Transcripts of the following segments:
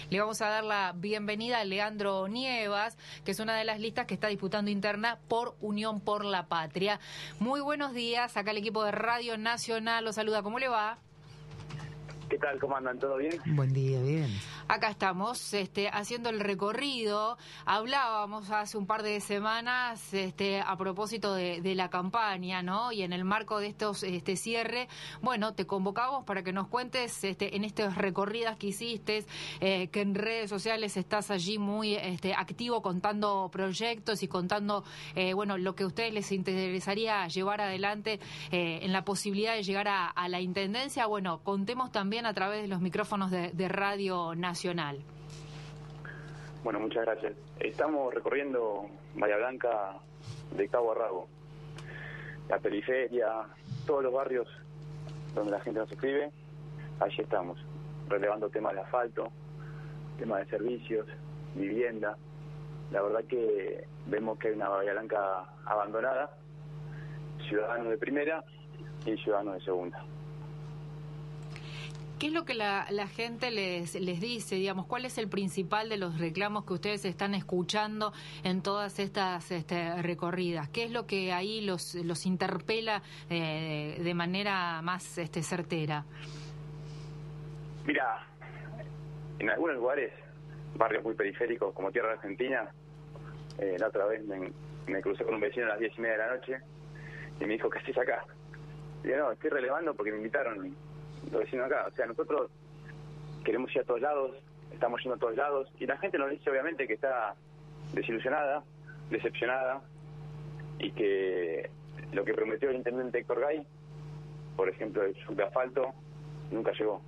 Le vamos a dar la bienvenida a Leandro Nievas, que es una de las listas que está disputando interna por Unión por la Patria. Muy buenos días, acá el equipo de Radio Nacional lo saluda. ¿Cómo le va? ¿Qué tal? ¿Cómo andan? ¿Todo bien? Buen día, bien. Acá estamos haciendo el recorrido. Hablábamos hace un par de semanas a propósito de la campaña, ¿no? Y en el marco de estos cierre, bueno, te convocamos para que nos cuentes en estas recorridas que hiciste, que en redes sociales estás allí muy activo contando proyectos y contando, lo que a ustedes les interesaría llevar adelante en la posibilidad de llegar a la intendencia. Bueno, contemos también a través de los micrófonos de Radio Nacional. Bueno, muchas gracias. Estamos recorriendo Bahía Blanca de cabo a rabo. La periferia, todos los barrios donde la gente nos escribe, allí estamos, relevando temas de asfalto, temas de servicios, vivienda. La verdad que vemos que hay una Bahía Blanca abandonada, ciudadanos de primera y ciudadanos de segunda. ¿Qué es lo que la gente les dice, digamos? ¿Cuál es el principal de los reclamos que ustedes están escuchando en todas estas recorridas? ¿Qué es lo que ahí los interpela de manera más certera? Mira, en algunos lugares, barrios muy periféricos como Tierra Argentina, la otra vez me crucé con un vecino a las 10:30 de la noche y me dijo, ¿qué haces acá? Y yo, no, estoy relevando porque me invitaron los vecinos acá. O sea, nosotros queremos ir a todos lados, estamos yendo a todos lados, y la gente nos dice obviamente que está desilusionada, decepcionada, y que lo que prometió el intendente Héctor Gay, por ejemplo, el subasfalto, nunca llegó.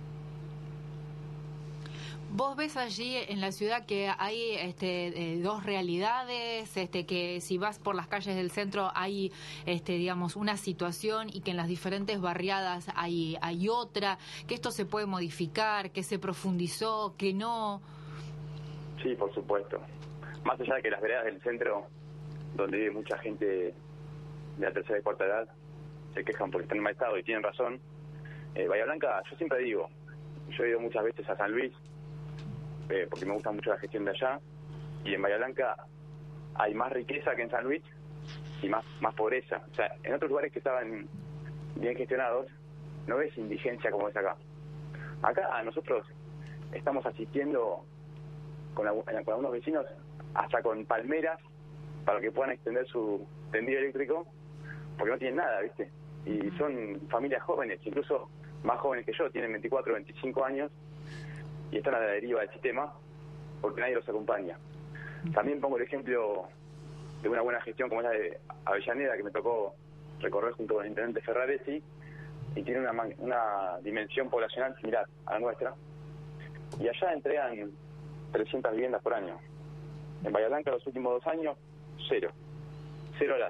¿Vos ves allí en la ciudad que hay dos realidades, que si vas por las calles del centro hay una situación y que en las diferentes barriadas hay otra, que esto se puede modificar, que se profundizó, que no? Sí, por supuesto. Más allá de que las veredas del centro, donde vive mucha gente de la tercera y cuarta edad, se quejan porque están en mal estado y tienen razón. Bahía Blanca, yo siempre digo, yo he ido muchas veces a San Luis, porque me gusta mucho la gestión de allá, y en Bahía Blanca hay más riqueza que en San Luis y más pobreza. O sea, en otros lugares que estaban bien gestionados no ves indigencia como es acá. Acá nosotros estamos asistiendo con algunos vecinos hasta con palmeras para que puedan extender su tendido eléctrico, porque no tienen nada, ¿viste? Y son familias jóvenes, incluso más jóvenes que yo, tienen 24, 25 años, y están a la deriva del sistema porque nadie los acompaña. También pongo el ejemplo de una buena gestión como la de Avellaneda, que me tocó recorrer junto con el intendente Ferraresi, y tiene una dimensión poblacional similar a la nuestra, y allá entregan 300 viviendas por año. En Bahía Blanca los últimos 2 años, cero horas.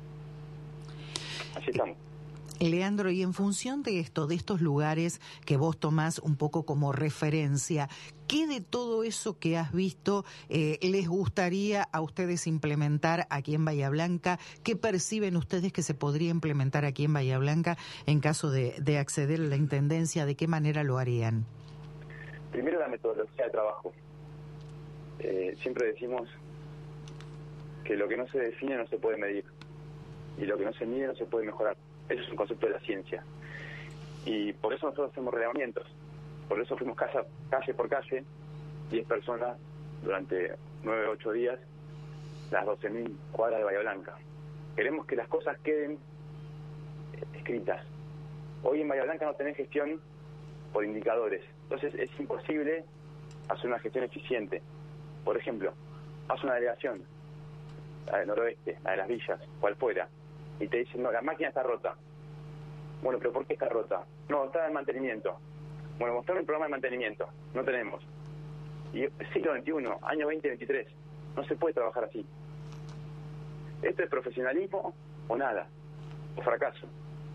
Así estamos. Leandro, y en función de estos lugares que vos tomás un poco como referencia, ¿qué de todo eso que has visto les gustaría a ustedes implementar aquí en Bahía Blanca? ¿Qué perciben ustedes que se podría implementar aquí en Bahía Blanca en caso de acceder a la intendencia? ¿De qué manera lo harían? Primero, la metodología de trabajo. Siempre decimos que lo que no se define no se puede medir, y lo que no se mide no se puede mejorar. Eso es un concepto de la ciencia. Y por eso nosotros hacemos relevamientos. Por eso fuimos calle por calle, 10 personas durante 9 o 8 días, las 12.000 cuadras de Bahía Blanca. Queremos que las cosas queden escritas. Hoy en Bahía Blanca no tenés gestión por indicadores. Entonces es imposible hacer una gestión eficiente. Por ejemplo, haz una delegación, la del noroeste, la de las villas, cual fuera, y te dicen, no, la máquina está rota. Bueno, ¿pero por qué está rota? No, está en mantenimiento. Bueno, mostrame el programa de mantenimiento. No tenemos. Y siglo XXI, año 2023, no se puede trabajar así. ¿Esto es profesionalismo o nada? O fracaso.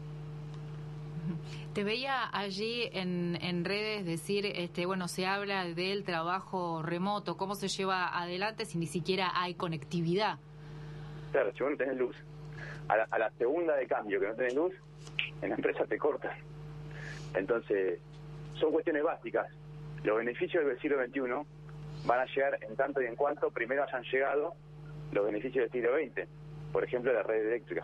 Te veía allí en redes decir, se habla del trabajo remoto, cómo se lleva adelante si ni siquiera hay conectividad. Claro, si vos no tenés luz, a la segunda de cambio que no tenés luz, en la empresa te cortan. Entonces, son cuestiones básicas. Los beneficios del siglo XXI van a llegar en tanto y en cuanto primero hayan llegado los beneficios del siglo XX, por ejemplo, la red eléctrica.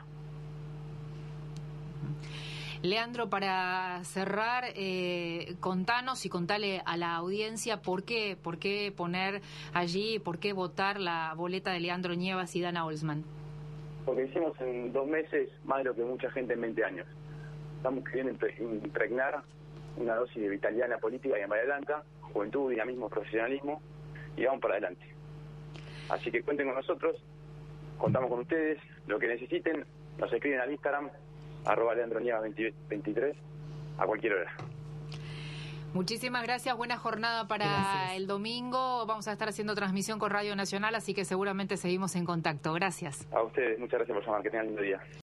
Leandro, para cerrar, contanos y contale a la audiencia por qué poner allí, por qué votar la boleta de Leandro Nievas y Dana Olsman. Porque hicimos en 2 meses más de lo que mucha gente en 20 años. Estamos queriendo impregnar una dosis de vitalidad en la política y en Bahía Blanca, juventud, dinamismo, profesionalismo, y vamos para adelante. Así que cuenten con nosotros, contamos con ustedes, lo que necesiten, nos escriben al Instagram, @LeandroNievas23, a cualquier hora. Muchísimas gracias, buena jornada para el domingo. Vamos a estar haciendo transmisión con Radio Nacional, así que seguramente seguimos en contacto. Gracias. A ustedes, muchas gracias por llamar, que tengan un lindo día.